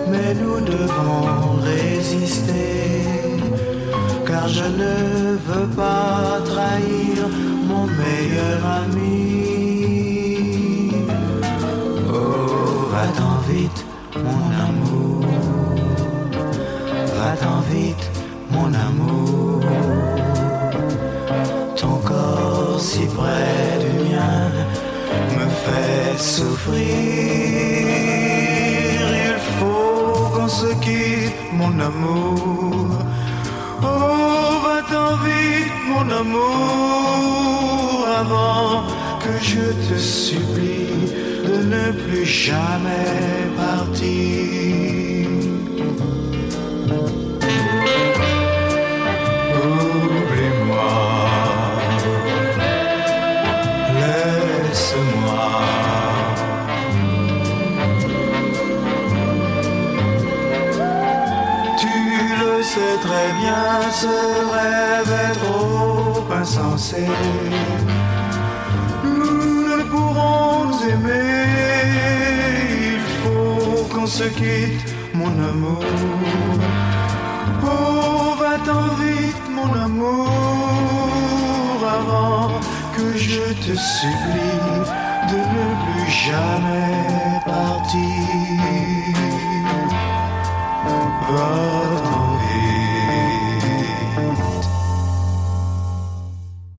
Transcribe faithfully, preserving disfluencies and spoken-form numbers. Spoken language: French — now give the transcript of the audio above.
mais nous devons résister, car je ne veux pas trahir mon meilleur ami. Oh, va-t'en vite, mon amour, va-t'en vite, mon amour. Ton corps si près du mien me fait souffrir. Il faut qu'on se quitte, mon amour. Oh, va-t'en vite, mon amour, avant que je te supplie de ne plus jamais partir. Oublie-moi, laisse-moi. Tu le sais très bien, ce rêve est trop insensé. Nous ne pourrons nous aimer. Il faut qu'on se quitte, mon amour. Oh, va-t'en vite, mon amour, avant que je te supplie de ne plus jamais partir. Va